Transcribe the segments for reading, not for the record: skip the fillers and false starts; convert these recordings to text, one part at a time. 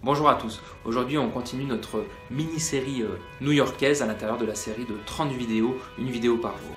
Bonjour à tous, aujourd'hui on continue notre mini-série new-yorkaise à l'intérieur de la série de 30 vidéos, une vidéo par jour.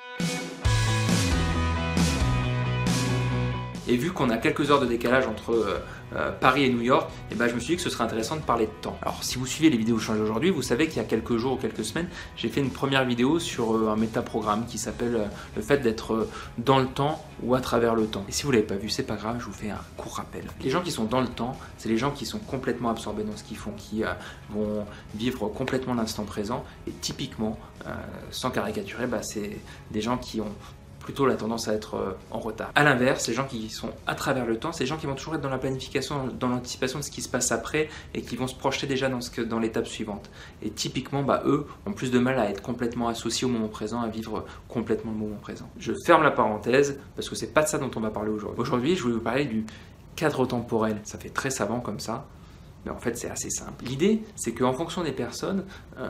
Et vu qu'on a quelques heures de décalage entre Paris et New York, je me suis dit que ce serait intéressant de parler de temps. Alors si vous suivez les vidéos changées aujourd'hui, vous savez qu'il y a quelques jours ou quelques semaines, j'ai fait une première vidéo sur un métaprogramme qui s'appelle le fait d'être dans le temps ou à travers le temps. Et si vous ne l'avez pas vu, c'est pas grave, je vous fais un court rappel. Les gens qui sont dans le temps, c'est les gens qui sont complètement absorbés dans ce qu'ils font, qui vont vivre complètement l'instant présent. Et typiquement, sans caricaturer, c'est des gens qui ont plutôt la tendance à être en retard. A l'inverse, les gens qui sont à travers le temps, c'est les gens qui vont toujours être dans la planification, dans l'anticipation de ce qui se passe après et qui vont se projeter déjà dans l'étape suivante. Et typiquement, eux ont plus de mal à être complètement associés au moment présent, à vivre complètement le moment présent. Je ferme la parenthèse parce que c'est pas de ça dont on va parler aujourd'hui. Aujourd'hui, je vais vous parler du cadre temporel. Ça fait très savant comme ça. Mais en fait, c'est assez simple. L'idée, c'est qu'en fonction des personnes,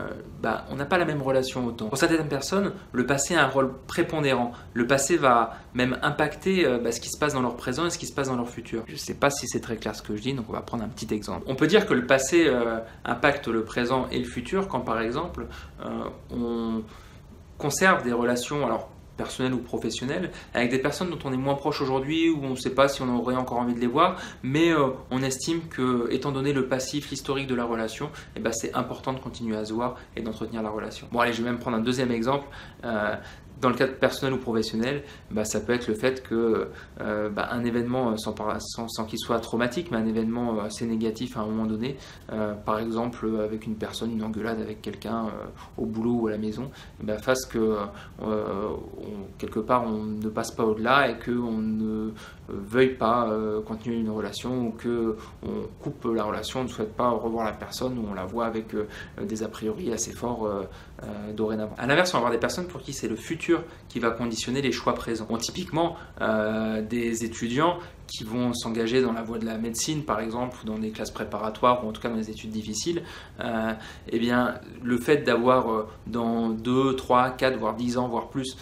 on n'a pas la même relation au temps. Pour certaines personnes, le passé a un rôle prépondérant. Le passé va même impacter ce qui se passe dans leur présent et ce qui se passe dans leur futur. Je ne sais pas si c'est très clair ce que je dis, donc on va prendre un petit exemple. On peut dire que le passé impacte le présent et le futur quand, par exemple, on conserve des relations, personnel ou professionnel, avec des personnes dont on est moins proche aujourd'hui, où on ne sait pas si on aurait encore envie de les voir, mais on estime que, étant donné le passif, l'historique de la relation, c'est important de continuer à se voir et d'entretenir la relation. Bon allez, je vais même prendre un deuxième exemple. Dans le cadre personnel ou professionnel, ça peut être le fait que un événement, sans qu'il soit traumatique, mais un événement assez négatif à un moment donné, par exemple avec une personne, une engueulade avec quelqu'un au boulot ou à la maison, fasse que quelque part on ne passe pas au-delà et qu'on ne veuille pas continuer une relation ou qu'on coupe la relation, on ne souhaite pas revoir la personne ou on la voit avec des a priori assez forts dorénavant. A l'inverse, on va avoir des personnes pour qui c'est le futur qui va conditionner les choix présents. Bon, typiquement, des étudiants qui vont s'engager dans la voie de la médecine, par exemple, ou dans des classes préparatoires, ou en tout cas dans des études difficiles, le fait d'avoir dans 2, 3, 4, voire 10 ans, voire plus,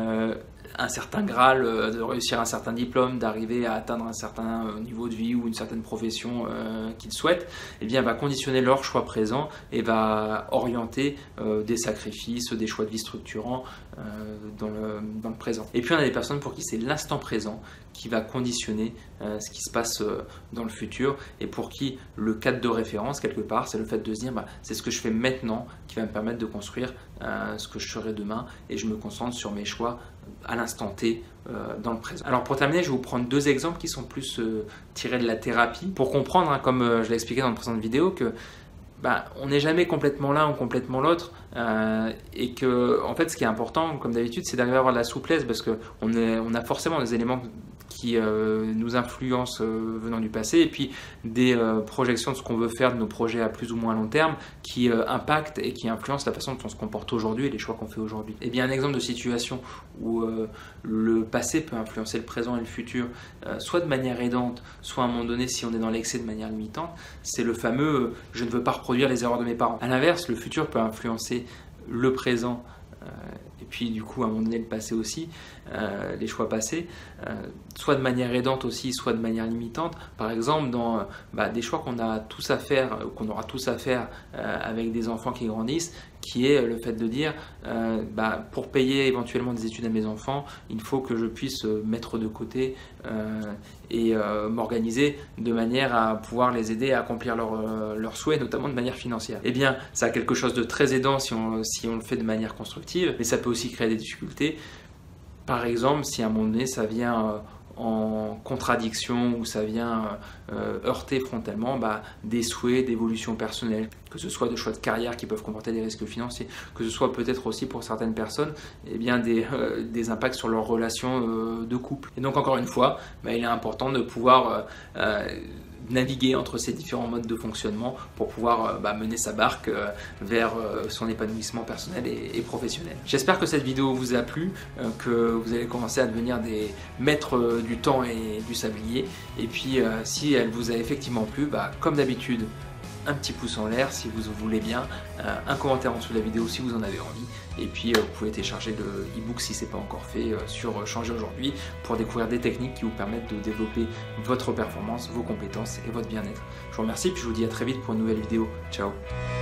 un certain Graal, de réussir un certain diplôme, d'arriver à atteindre un certain niveau de vie ou une certaine profession qu'ils souhaitent, va conditionner leur choix présent et va orienter des sacrifices, des choix de vie structurants dans le présent. Et puis on a des personnes pour qui c'est l'instant présent qui va conditionner ce qui se passe dans le futur et pour qui le cadre de référence quelque part c'est le fait de se dire c'est ce que je fais maintenant qui va me permettre de construire ce que je serai demain et je me concentre sur mes choix à l'instant T dans le présent. Alors pour terminer, je vais vous prendre deux exemples qui sont plus tirés de la thérapie pour comprendre, comme je l'ai expliqué dans la précédente vidéo, que on n'est jamais complètement l'un ou complètement l'autre et que en fait ce qui est important comme d'habitude c'est d'arriver à avoir de la souplesse parce qu'on a forcément des éléments qui nous influencent venant du passé et puis des projections de ce qu'on veut faire de nos projets à plus ou moins long terme qui impactent et qui influencent la façon dont on se comporte aujourd'hui et les choix qu'on fait aujourd'hui. Et bien un exemple de situation où le passé peut influencer le présent et le futur soit de manière aidante, soit à un moment donné si on est dans l'excès de manière limitante, c'est le fameux je ne veux pas reproduire les erreurs de mes parents. A l'inverse, le futur peut influencer le présent et puis du coup à un moment donné le passé aussi, les choix passés, soit de manière aidante aussi, soit de manière limitante. Par exemple dans des choix qu'on a tous à faire, qu'on aura tous à faire avec des enfants qui grandissent, qui est le fait de dire pour payer éventuellement des études à mes enfants, il faut que je puisse mettre de côté et m'organiser de manière à pouvoir les aider à accomplir leurs souhaits, notamment de manière financière. Eh bien, ça a quelque chose de très aidant si on le fait de manière constructive, mais ça peut aussi créer des difficultés. Par exemple, si à un moment donné, ça vient en contradiction ou ça vient heurter frontalement des souhaits d'évolution personnelle, que ce soit de choix de carrière qui peuvent comporter des risques financiers, que ce soit peut-être aussi pour certaines personnes des impacts sur leurs relations de couple. Et donc encore une fois, il est important de pouvoir naviguer entre ces différents modes de fonctionnement pour pouvoir mener sa barque vers son épanouissement personnel et professionnel. J'espère que cette vidéo vous a plu, que vous allez commencer à devenir des maîtres du temps et du sablier. Et puis si elle vous a effectivement plu, comme d'habitude, un petit pouce en l'air si vous voulez bien, un commentaire en dessous de la vidéo si vous en avez envie, et puis vous pouvez télécharger le e-book si ce n'est pas encore fait sur Changer aujourd'hui pour découvrir des techniques qui vous permettent de développer votre performance, vos compétences et votre bien-être. Je vous remercie et puis je vous dis à très vite pour une nouvelle vidéo. Ciao.